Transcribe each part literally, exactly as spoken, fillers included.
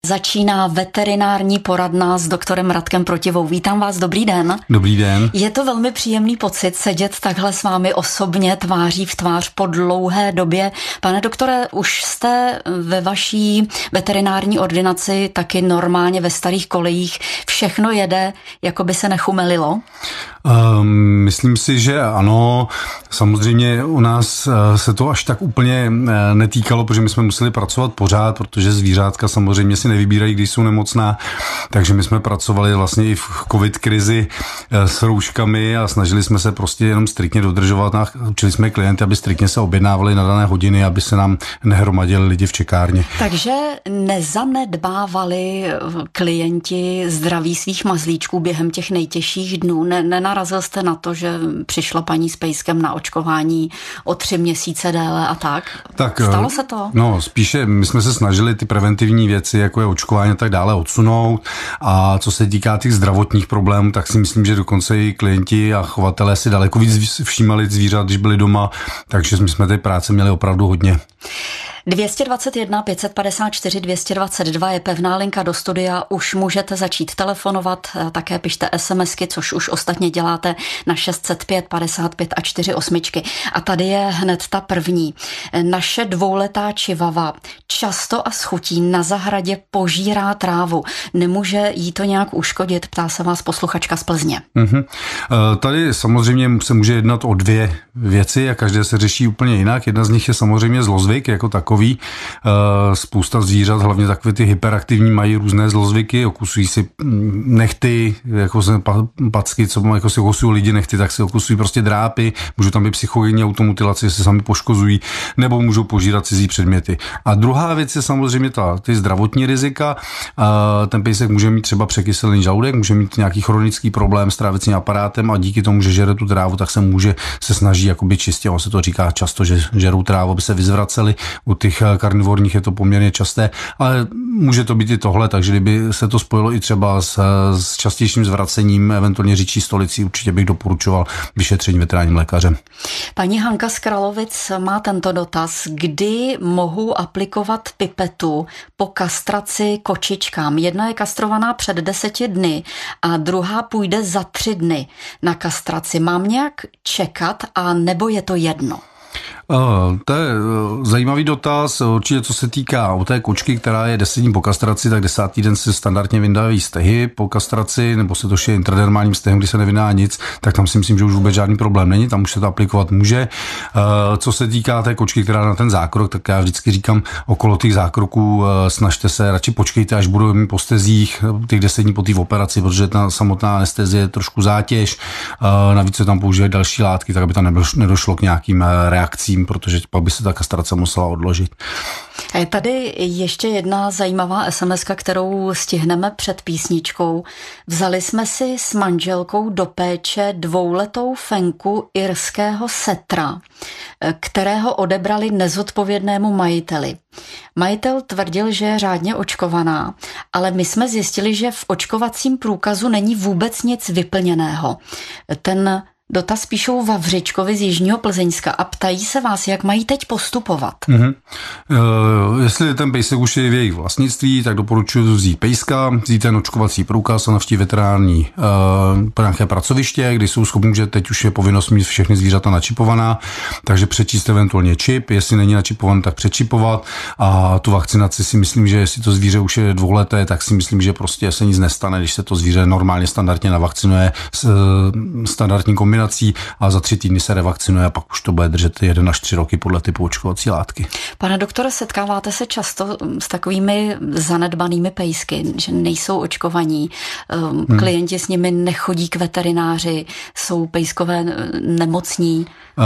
Začíná veterinární poradna s doktorem Radkem Protivou. Vítám vás, dobrý den. Dobrý den. Je to velmi příjemný pocit sedět takhle s vámi osobně tváří v tvář po dlouhé době. Pane doktore, už jste ve vaší veterinární ordinaci taky normálně ve starých kolejích. Všechno jede, jako by se nechumelilo? Um, myslím si, že ano. Samozřejmě u nás se to až tak úplně netýkalo, protože my jsme museli pracovat pořád, protože zvířátka samozřejmě si nevybírají, když jsou nemocná, takže my jsme pracovali vlastně i v covid krizi s rouškami a snažili jsme se prostě jenom striktně dodržovat a učili jsme klienty, aby striktně se objednávali na dané hodiny, aby se nám nehromadili lidi v čekárně. Takže nezanedbávali klienti zdraví svých mazlíčků během těch nejtěžších dnů? Ne, nenarazil jste na to, že přišla paní s pejskem na očkování o tři měsíce déle a tak? tak Stalo se to? No, spíše my jsme se snažili ty preventivní věci, jako je očkování a tak dále, odsunout. A co se týká těch zdravotních problémů, tak si myslím, že dokonce i klienti a chovatelé si daleko víc všímali zvířat, když byli doma, takže my jsme té práce měli opravdu hodně. dvě stě dvacet jedna pět set padesát čtyři dvě stě dvacet dva je pevná linka do studia, už můžete začít telefonovat, také pište SMSky, což už ostatně děláte na šest set pět padesát pět a čtyři osmičky. A tady je hned ta první. Naše dvouletá čivava často a s chutí na zahradě požírá trávu. Nemůže jí to nějak uškodit? Ptá se vás posluchačka z Plzně. Mm-hmm. Tady samozřejmě se může jednat o dvě věci a každé se řeší úplně jinak. Jedna z nich je samozřejmě zlozvyk jako takový. Spousta zvířat, hlavně takové ty hyperaktivní, mají různé zlozvyky, okusují si nechty, jako se packy, co jako si okusují lidi nechty, tak si okusují prostě drápy, můžou tam být psychogenní automutilace, se sami poškozují, nebo můžou požírat cizí předměty. A druhá věc je samozřejmě ta, ty zdravotní rizika. Ten pejsek může mít třeba překyselený žaludek, může mít nějaký chronický problém s trávicím aparátem a díky tomu, že žere tu trávu, tak se může se snaží jakoby čistě, on se to říká často, že žerou trávu, aby se vyzvraceli. U těch karnivorních je to poměrně časté, ale může to být i tohle, takže kdyby se to spojilo i třeba s, s častějším zvracením, eventuálně říčí stolicí, určitě bych doporučoval vyšetření veterinárním lékařem. Paní Hanka z Kralovic má tento dotaz. Kdy mohu aplikovat pipetu po kastraci kočičkám? Jedna je kastrovaná před deseti dny a druhá půjde za tři dny na kastraci. Mám nějak čekat a nebo je to jedno? Uh, to je uh, zajímavý dotaz, určitě co se týká u té kočky, která je deset dní po kastraci, tak desátý den se standardně vyndávají stehy po kastraci, nebo se to šije intradermálním stehem, kdy se nevydá nic, tak tam si myslím, že už vůbec žádný problém není, tam už se to aplikovat může. Uh, co se týká té kočky, která na ten zákrok, tak já vždycky říkám, okolo těch zákroků uh, snažte se, radši počkejte, až budou mít po stezích těch deset dní po té operaci, protože ta samotná anestezie je trošku zátěž, uh, navíc se tam používají další látky, tak aby tam nedošlo k nějakým reakcím, protože pak by se ta kastrace musela odložit. A je tady ještě jedna zajímavá esemeska, kterou stihneme před písničkou. Vzali jsme si s manželkou do péče dvouletou fenku irského setra, kterého odebrali nezodpovědnému majiteli. Majitel tvrdil, že je řádně očkovaná, ale my jsme zjistili, že v očkovacím průkazu není vůbec nic vyplněného. Ten dotaz píšou Vavřičkovi z Jižního Plzeňska a ptají se vás, jak mají teď postupovat. Mm-hmm. Uh, jestli ten pejsek už je v jejich vlastnictví, tak doporučuji vzít pejska, vzít ten očkovací průkaz a navštívit veterinární uh, nějaké pracoviště, kdy jsou schopni, že teď už je povinnost mít všechny zvířata načipovaná, takže přečíst eventuálně čip, jestli není načipovaný, tak přečipovat a tu vakcinaci si myslím, že jestli to zvíře už je dvouleté, tak si myslím, že prostě se nic nestane, když se to zvíře normálně standardně navakcinuje s uh, standardní kombinací a za tři týdny se revakcinuje a pak už to bude držet jeden až tři roky podle typu očkovací látky. Pane doktore, setkáváte se často s takovými zanedbanými pejsky, že nejsou očkovaní, hmm. klienti s nimi nechodí k veterináři, jsou pejskové nemocní?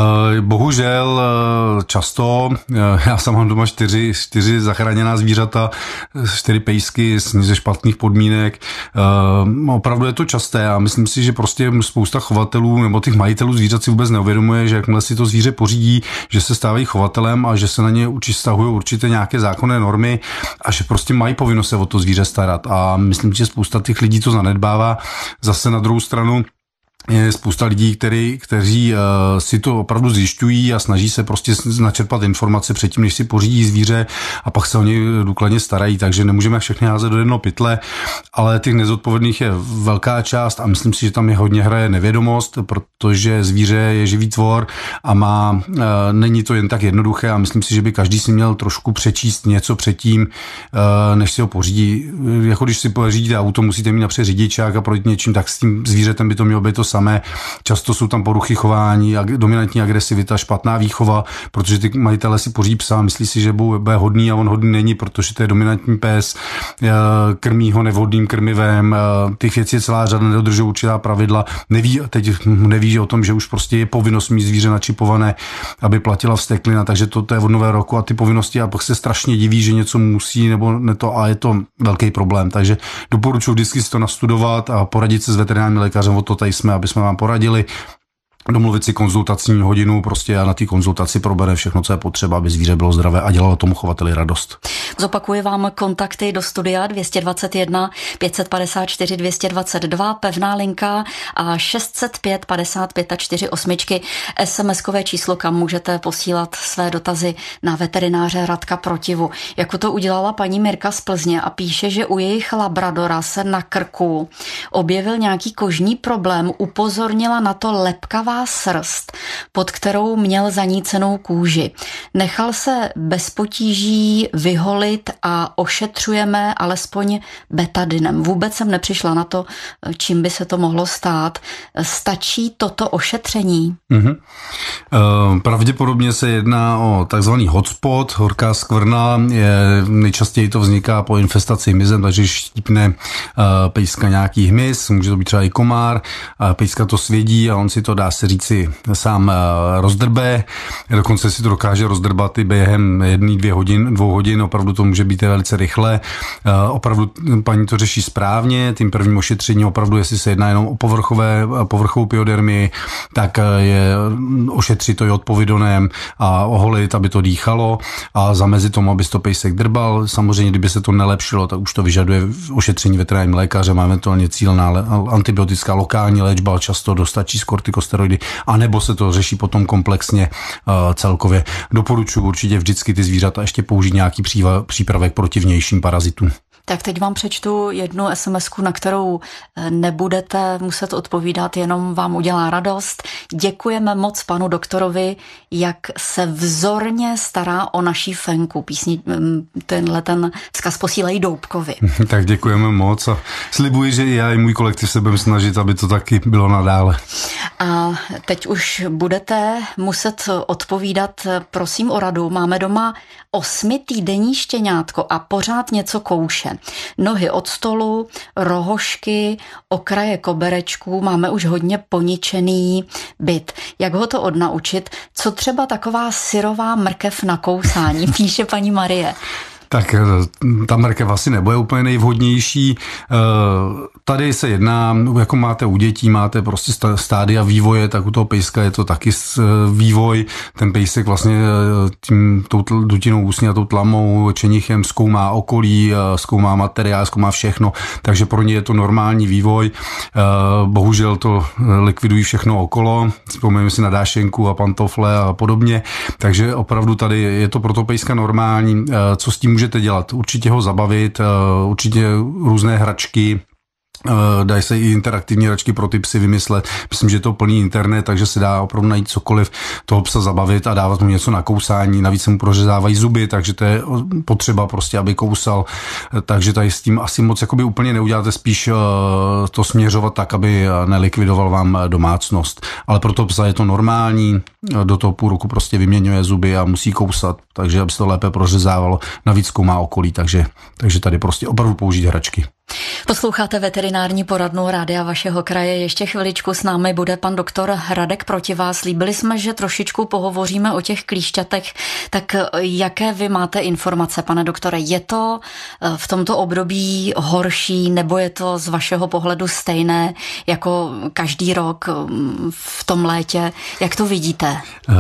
Bohužel často, já sám mám doma čtyři, čtyři zachráněná zvířata, čtyři pejsky ze špatných podmínek. Opravdu je to časté a myslím si, že prostě spousta chovatelů nebo těch majitelů zvířat si vůbec neuvědomuje, že jakmile si to zvíře pořídí, že se stávají chovatelem a že se na ně vztahují určitě nějaké zákonné normy a že prostě mají povinnost se o to zvíře starat. A myslím, že spousta těch lidí to zanedbává. Zase na druhou stranu je spousta lidí, který, kteří uh, si to opravdu zjišťují a snaží se prostě načerpat informace předtím, než si pořídí zvíře a pak se o něj důkladně starají, takže nemůžeme všechny házet do jednoho pytle, ale těch nezodpovědných je velká část a myslím si, že tam je hodně hraje nevědomost, protože zvíře je živý tvor a má, uh, není to jen tak jednoduché a myslím si, že by každý si měl trošku přečíst něco předtím, uh, než si ho pořídí. Jako když si pořídíte auto, musíte mít napřed řidičák a projít něčím, tak s tím zvířetem by to mělo být to samé. Často jsou tam poruchy chování, dominantní agresivita, špatná výchova, protože ty majitelé si pořídí psa, myslí si, že bude hodný a on hodný není, protože to je dominantní pes, krmí ho nevhodným krmivem, těch věcí je celá řada, nedodržují určitá pravidla, neví, teď neví o tom, že už prostě je povinnost mít zvíře načipované, aby platila vsteklina, takže to, to je od nového roku a ty povinnosti a pak se strašně diví, že něco musí nebo ne to a je to velký problém, takže doporučuji vždycky si to nastudovat a poradit se s veterinárním lékařem, o to tady jsme, aby jsme vám poradili, domluvit si konzultační hodinu prostě a na té konzultaci probere všechno, co je potřeba, aby zvíře bylo zdravé a dělalo tomu chovateli radost. Zopakuji vám kontakty do studia dvě stě dvacet jedna pět padesát čtyři dvě stě dvacet dva, pevná linka a šest set pět padesát pět čtyři osm, es em eskové číslo, kam můžete posílat své dotazy na veterináře Radka Protivu. Jako to udělala paní Mirka z Plzně a píše, že u jejich labradora se na krku objevil nějaký kožní problém, upozornila na to lepkavá srst, pod kterou měl zanícenou kůži. Nechal se bez potíží vyholit a ošetřujeme alespoň betadinem. Vůbec jsem nepřišla na to, čím by se to mohlo stát. Stačí toto ošetření? Mm-hmm. Uh, pravděpodobně se jedná o takzvaný hotspot, horká skvrna. Je, nejčastěji to vzniká po infestaci hmyzem, takže štípne uh, pejska nějaký hmyz, může to být třeba i komár, a pejska to svědí a on si to dá se říci sám rozdrbe, dokonce si to dokáže rozdrbat i během jedný, dvě hodin, dvou hodin, opravdu to může být velice rychle. Opravdu paní to řeší správně, tím prvním ošetřením opravdu, jestli se jedná jenom o povrchové, povrchovou pyodermii, tak je ošetřit to jodpovidonem a oholit, aby to dýchalo a zamezit tomu, aby to pejsek drbal. Samozřejmě, kdyby se to nelepšilo, tak už to vyžaduje ošetření veterinárním lékařem, eventuálně cílená antibiotická lokální léčba, často dostačí z kortikosteroidy, anebo se to řeší potom komplexně uh, celkově. Doporučuji určitě vždycky ty zvířata ještě použít nějaký příva, přípravek proti vnějším parazitům. Tak teď vám přečtu jednu es em esku, na kterou nebudete muset odpovídat, jenom vám udělá radost. Děkujeme moc panu doktorovi, jak se vzorně stará o naší Fenku. Písni, tenhle ten vzkaz posílají Doubkovi. Tak děkujeme moc a slibuji, že já i můj kolektiv se budeme snažit, aby to taky bylo nadále. A teď už budete muset odpovídat, prosím o radu. Máme doma osmitýdenní štěňátko a pořád něco kouše. Nohy od stolu, rohošky, okraje koberečků, máme už hodně poničený byt. Jak ho to odnaučit? Co třeba taková syrová mrkev na kousání, píše paní Marie. Tak ta mrkev asi nebude úplně nejvhodnější. Tady se jedná, jako máte u dětí, máte prostě stádia vývoje, tak u toho pejska je to taky vývoj. Ten pejsek vlastně tím tou dutinou ústní a tou tlamou, čenichem zkoumá okolí, zkoumá materiál, zkoumá všechno, takže pro ně je to normální vývoj. Bohužel to likvidují všechno okolo, vzpomeňme si na dášenku a pantofle a podobně, takže opravdu tady je to pro toho pejska normální. Co s tím můžete dělat? Určitě ho zabavit, určitě různé hračky, dají se i interaktivní hračky pro ty psy vymyslet. Myslím, že je to plný internet, takže se dá opravdu najít cokoliv, toho psa zabavit a dávat mu něco na kousání. Navíc se mu prořezávají zuby, takže to je potřeba prostě, aby kousal. Takže tady s tím asi moc jakoby úplně neuděláte, spíš to směřovat tak, aby nelikvidoval vám domácnost. Ale pro toho psa je to normální, do toho půl roku prostě vyměňuje zuby a musí kousat, takže aby se to lépe prořezávalo. Navíc zkoumá okolí, takže, takže tady prostě opravdu použít hračky. Posloucháte veterinární poradnu Rádia vašeho kraje. Ještě chviličku s námi bude pan doktor Radek Protiva. Slíbili jsme, že trošičku pohovoříme o těch klíšťatech. Tak jaké vy máte informace, pane doktore? Je to v tomto období horší, nebo je to z vašeho pohledu stejné jako každý rok v tom létě? Jak to vidíte?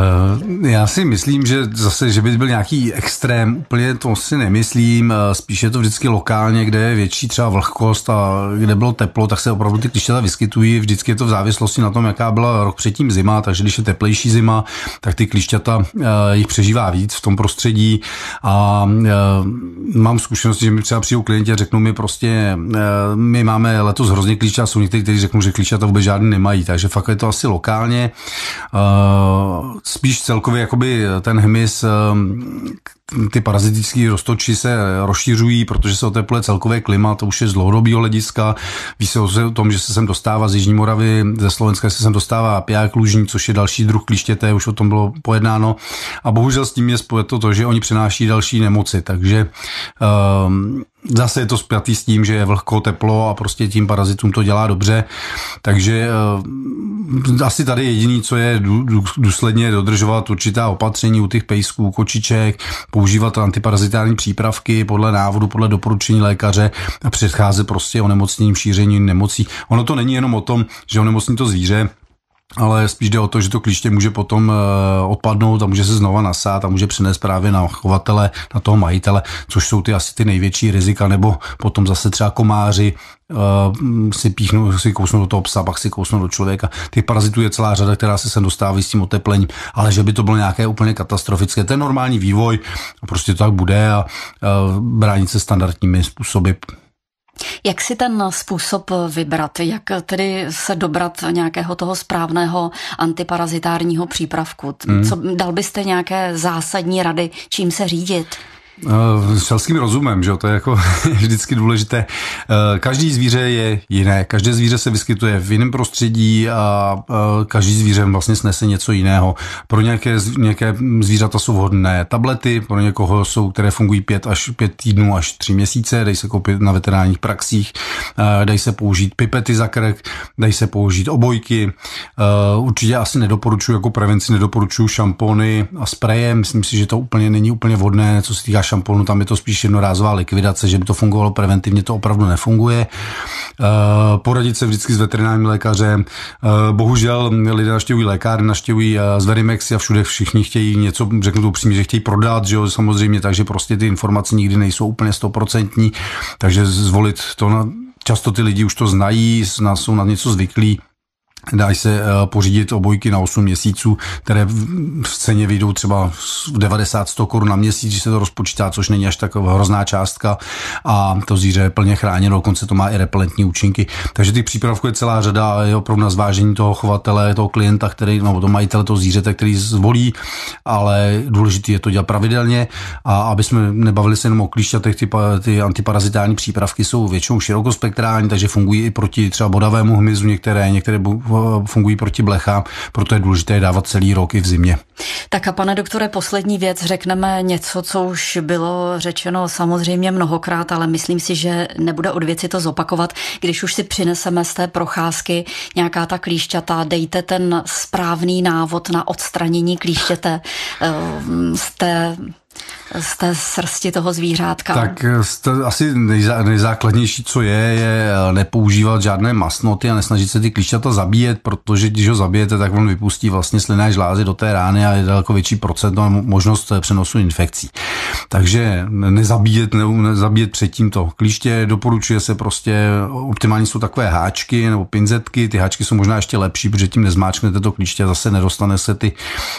Já si myslím, že zase, že by byl nějaký extrém, úplně to si nemyslím. Spíš je to vždycky lokálně, kde je větší třeba vlhkost, vlhkost a kde bylo teplo, tak se opravdu ty klišťata vyskytují. Vždycky je to v závislosti na tom, jaká byla rok předtím zima, takže když je teplejší zima, tak ty klišťata jich přežívá víc v tom prostředí a mám zkušenosti, že mi třeba přijdou klienti a řeknou mi prostě, my máme letos hrozně klišťat, jsou někteří, kteří řeknou, že klišťata vůbec žádný nemají, takže fakt je to asi lokálně. Spíš celkově jakoby ten hmyz, ty parazitické roztoči se rozšiřují, protože se otepluje celkové klima, to už je z dlouhodobého hlediska. Ví se o tom, že se sem dostává z Jižní Moravy, ze Slovenska se sem dostává piják lužní, což je další druh klištěte, už o tom bylo pojednáno. A bohužel s tím je spojeto to, že oni přináší další nemoci, takže um, zase je to spjatý s tím, že je vlhko, teplo a prostě tím parazitům to dělá dobře. Takže uh, asi tady jediný, co je důsledně dodržovat určitá opatření u těch pejsků, kočiček, používat antiparazitární přípravky podle návodu, podle doporučení lékaře a předcházet prostě onemocněním, šíření nemocí. Ono to není jenom o tom, že onemocní to zvíře, ale spíš jde o to, že to klíště může potom odpadnout a může se znova nasát a může přinést právě na chovatele, na toho majitele, což jsou ty asi ty největší rizika, nebo potom zase třeba komáři uh, si píchnou, si kousnou do toho psa, pak si kousnou do člověka. Těch parazitů je celá řada, která se sem dostávají s tím oteplením, ale že by to bylo nějaké úplně katastrofické, to je normální vývoj a prostě to tak bude a uh, bránit se standardními způsoby. Jak si ten způsob vybrat? Jak tedy se dobrat nějakého toho správného antiparazitárního přípravku? Hmm. Co, dal byste nějaké zásadní rady, čím se řídit? Selským rozumem, že to je jako vždycky důležité. Každý zvíře je jiné, každé zvíře se vyskytuje v jiném prostředí a každý zvíře vlastně snese něco jiného. Pro nějaké, nějaké zvířata jsou vhodné tablety, pro někoho jsou, které fungují pět až pět týdnů až tři měsíce, dají se koupit na veterinárních praxích, dají se použít pipety za krk, dají se použít obojky. Určitě asi nedoporučuji jako prevenci, nedoporučuji šampony a spreje, myslím si, že to úplně není úplně vhodné, co se týká šamponu, tam je to spíš jednorázová likvidace, že by to fungovalo preventivně, to opravdu nefunguje. Poradit se vždycky s veterinárním lékařem. Bohužel lidé naštěvují lékárny, naštěvují z Verimexy a všude všichni chtějí něco, řeknu to upřímně, že chtějí prodat, že jo, samozřejmě, takže prostě ty informace nikdy nejsou úplně stoprocentní, takže zvolit to, na, často ty lidi už to znají, jsou na něco zvyklí. Dají se pořídit obojky na osm měsíců, které v ceně vyjdou třeba v devadesát sto korun na měsíc, když se to rozpočítá, což není až tak hrozná částka a to zvíře je plně chráněno, dokonce to má i repelentní účinky. Takže těch přípravků je celá řada a je opravdu na zvážení toho chovatele, toho klienta, který, nebo toho majitele toho zvířete, který zvolí, ale důležité je to dělat pravidelně a aby jsme nebavili se jenom o klíšťatech, ty, ty antiparazitární přípravky jsou většinou širokospektrální, takže fungují i proti třeba bodavému hmyzu, některé, některé fungují proti blechám, proto je důležité dávat celý rok i v zimě. Tak a pane doktore, poslední věc, řekneme něco, co už bylo řečeno samozřejmě mnohokrát, ale myslím si, že nebude od věci to zopakovat. Když už si přineseme z té procházky nějaká ta klíšťata, dejte ten správný návod na odstranění klíštěte z té z té srsti toho zvířátka. Tak asi nejzá, nejzákladnější, co je, je nepoužívat žádné masnoty a nesnažit se ty klíšťata zabíjet, protože když ho zabijete, tak on vypustí vlastně slynné žlázy do té rány a je daleko větší procent a možnost přenosu infekcí. Takže nezabíjet, ne, nezabíjet předtím to klíště, doporučuje se prostě, optimální jsou takové háčky nebo pinzetky, ty háčky jsou možná ještě lepší, protože tím nezmáčknete to klíště, zase nedostane se ty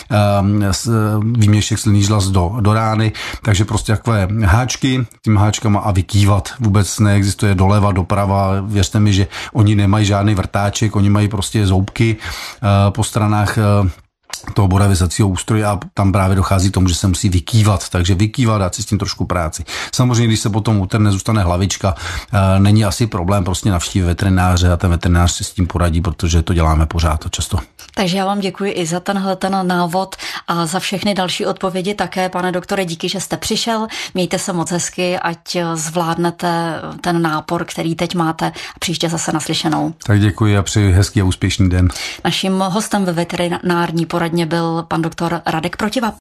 um, výměšek slynných žláz do, do rány. Takže prostě takové háčky, tím háčkama a vykývat. Vůbec neexistuje doleva, doprava. Věřte mi, že oni nemají žádný vrtáček, oni mají prostě zoubky uh, po stranách uh, toho bodavizacího ústroje a tam právě dochází k tomu, že se musí vykývat, takže vykývat, dát si s tím trošku práci. Samozřejmě, když se potom utrhne, zůstane hlavička, e, není asi problém prostě navštívit veterináře a ten veterinář si s tím poradí, protože to děláme pořád a často. Takže já vám děkuji i za tenhle ten návod a za všechny další odpovědi také, pane doktore, díky, že jste přišel. Mějte se moc hezky, ať zvládnete ten nápor, který teď máte a příště zase naslyšenou. Tak děkuji a přeji hezký a úspěšný den. Naším hostem ve veterinární poradně byl pan doktor Radek Protiva.